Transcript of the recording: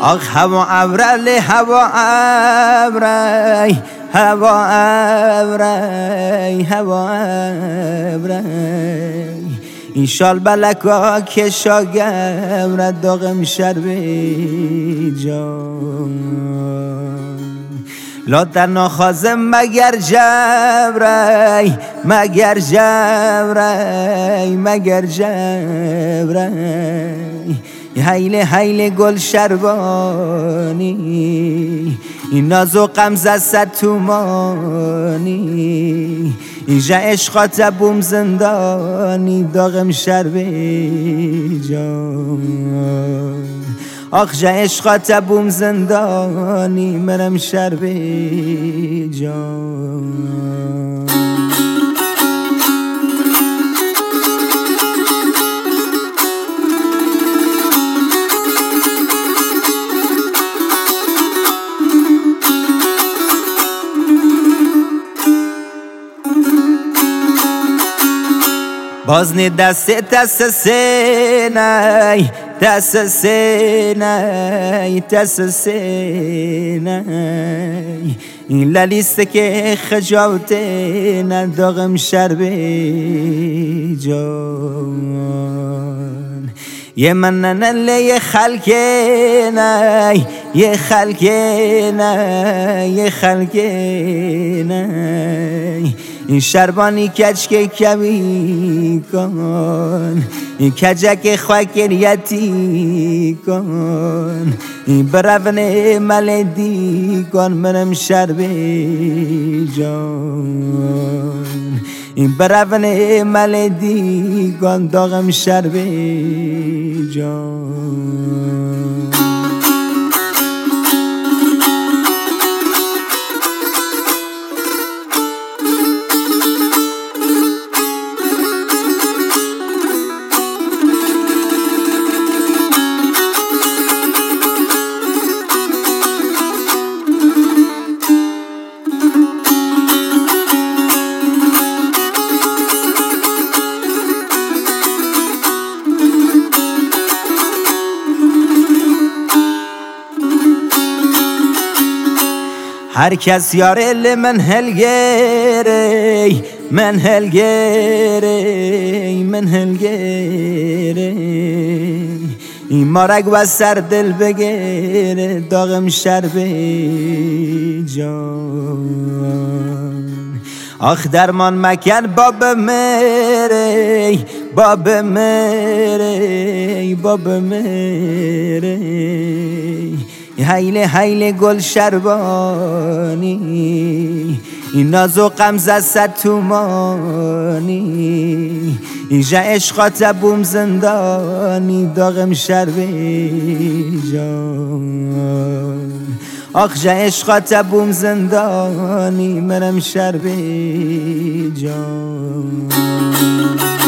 آخ هوا ابرلی هوا ابری هوا ابری هوا ابری این شال بلکا که شاگم را داغم شربی جان لا در نخوازم مگر جبری مگر جبری مگر جبری حیله گل شربانی این ناز و غمزه صد تومانی اینجا عشقات بوم زندانی داغم شربی جان آخ جا عشقات بوم زندانی منم شربی جان بازنی دست سینای دست سینای دست سینای این لالیسته که خجالته نداغم شربی جان یه من ننله یه خلکه نای یه خلکه نای یه خلکه نای این شربانی کچ که کمی کن این کجک خواکریتی کن این برون ملدی کن منم شربی جان این برون ملدی کن داغم شربی جان هر کس یاره من هلگیری من هلگیری من هلگیری این مارک و سر دل بگیره داغم شربی جان آخ درمان مکن باب میری باب میری باب میری حیله گل شربانی این ناز و غمزه صد تومانی اینجا عشقات بوم زندانی داغم شربی جان آخ جا عشقات بوم زندانی منم شربی جان